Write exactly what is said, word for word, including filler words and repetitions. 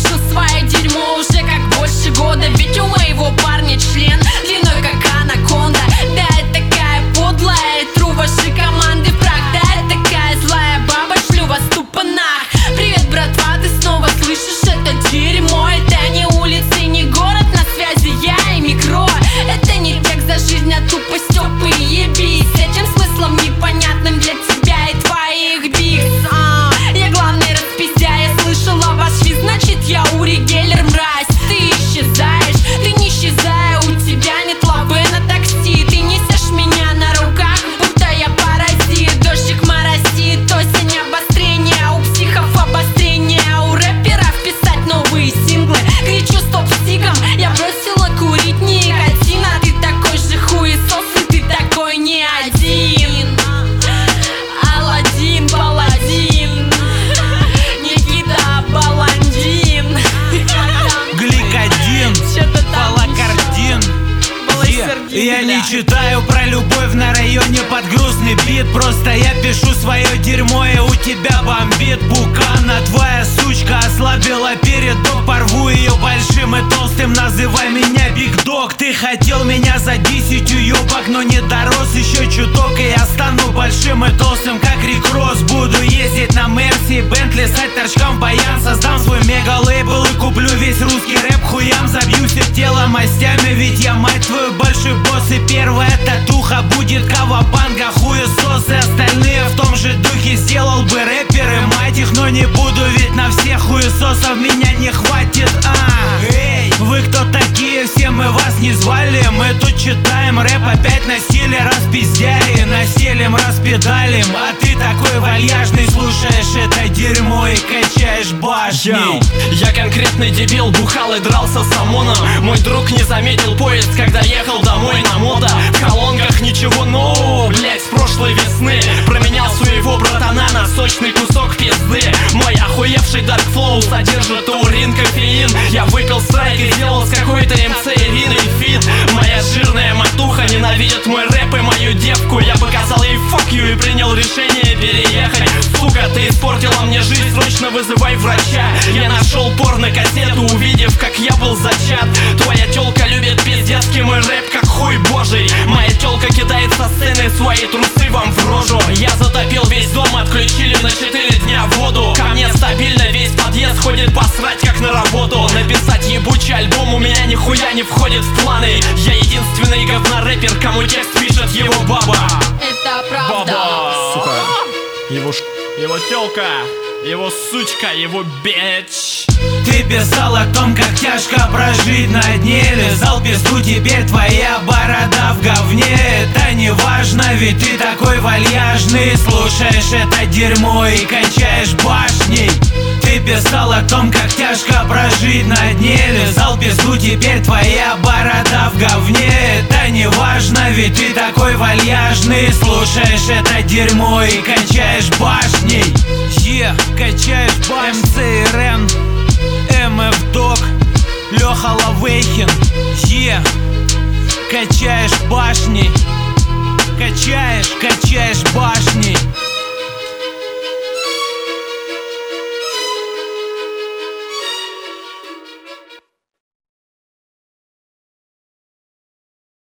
Пишу свое дерьмо уже как больше года. Ведь у моего парня член длиной как анаконда. Да, я такая подлая, тру ваши команды в прах. Да, я такая злая баба, шлю вас в тупанах. Привет, братва, ты снова слышишь это дерьмо? Это не улицы, не город, на связи я и микро. Это не текст за жизнь, а тупость, тёпы, ебись. Этим смыслом непонятным для тебя и твоих бикс. а, Я главный распиздя, я слышала ваш виз, значит я Ури Геллер, мразь. Ты исчезаешь, ты не исчезая, у тебя нет лавы на такси. Ты несешь меня на руках, будто я паразит. Дождик моросит, осень обострение, у психов обострение, у рэперов писать новые синглы. Кричу стоп стиком, я бросила курить никотин. А ты такой же хуесос, и ты такой не один. Аладдин, паладин, Никита Баландин, Гликодин, Палакардин. Я не читаю про любовь на районе под грустный бит. Просто я пишу свое дерьмо, и у тебя бомбит. Букана, твоя сучка ослабила передок. Порву ее большим и толстым, называй меня Биг Дог. Ты хотел меня за десять уебок, но не дорос еще чуток. И я стану большим и толстым, как Рик Росс. Буду ездить на Мерси, Бентли, стать торчком в баян. Создам свой мега-лейбл и куплю весь русский рэп хуям. Забью все тело мастями, ведь я, мать твою, большой босс. И первая татуха будет кавабанга, хуесос. И остальные в том же духе сделал бы рэперы, мать их. Но не буду, ведь на всех хуесосов меня не хватит. А, эй, вы кто такие? Все мы вас не звали. Мы тут читаем рэп, опять на стиле распиздяли. Настелим, распедалим, а ты такой вальяжный. Слушаешь это дерьмо и качаешь башни. Йоу, я конкретный дебил, бухал и дрался с ОМОНом. Мой друг не заметил поезд, когда ехал домой на мото. В колонках ничего нового, блять, с прошлой весны. Променял своего братана на сочный кусок пизды. Мой охуевший дарк флоу содержит таурин, кофеин. Я выпил страйк и сделал с какой-то МЦ Ириной фит. Моя жирная матуха ненавидит мой рэп и мою девку. Я показал ей fuck you и принял решение переехать. Сука, ты испортила мне жизнь, срочно вызывай врача. Я нашел порно-кассету, увидев, как я был зачат. Твоя тёлка любит пиздецкий мой рэп, как хуй божий. Моя тёлка кидает со сцены свои трусы вам в рожу. Я затопил весь дом, отключили на четыре дня воду. Ко мне стабильно весь подъезд ходит посрать, как на работу. Написать ебучий альбом у меня нихуя не входит в планы. Я единственный говнорэпер, кому текст пишет его баба. это правда. Баба, сука. Его ш... его тёлка, его сучка, его бич. Ты писал о том, как тяжко прожить на дне. Лизал пизду, теперь твоя борода в говне. Это не важно, ведь ты такой вальяжный. Слушаешь это дерьмо и качаешь башней. Ты писал о том, как тяжко прожить на дне. Лизал пизду, теперь твоя борода в говне. Это не важно, ведь ты такой вальяжный. Слушаешь это дерьмо и качаешь башней. Е, качаешь башней. МЦ РН, МФ Дог, Леха Лавейхин. Е, качаешь башней. Качаешь, качаешь башней.